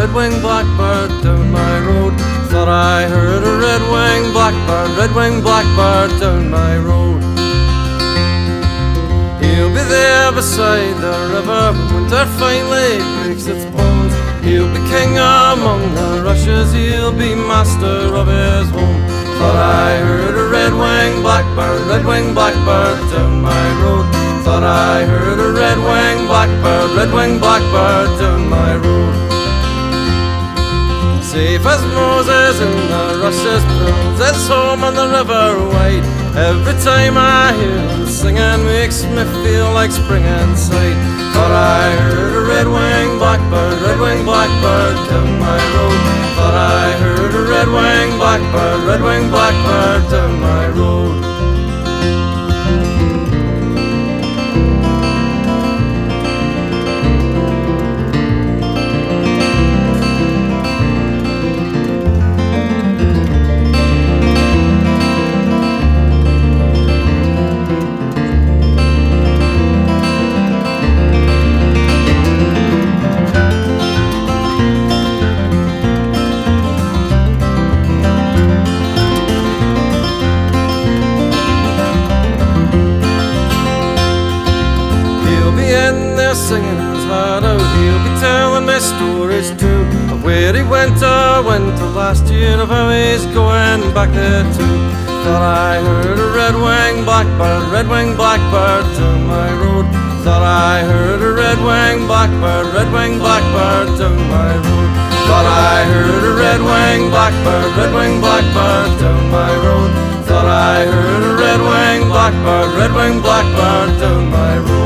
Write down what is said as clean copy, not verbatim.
red-winged blackbird down my road. Thought I heard a red-winged blackbird, red-winged blackbird down my road. He'll be there beside the river when winter finally breaks its bones. He'll be king among the rushes, he'll be master of his home. Thought I heard a red-winged blackbird down my road. Thought I heard a red-winged blackbird down my road. Safe as Moses in the rushes builds his home on the river wide. Every time I hear him singing makes me feel like spring inside. Thought I heard a red-winged blackbird down my road. Thought I heard a red-winged blackbird down my road. Singing his heart out, he'll be telling me stories too, of where he went to winter last year, of how he's going back there too. Thought I heard a red-winged blackbird down my road. Thought I heard a red-winged blackbird down my road. Thought I heard a red-winged blackbird down my road. Thought I heard a red-winged blackbird down my road.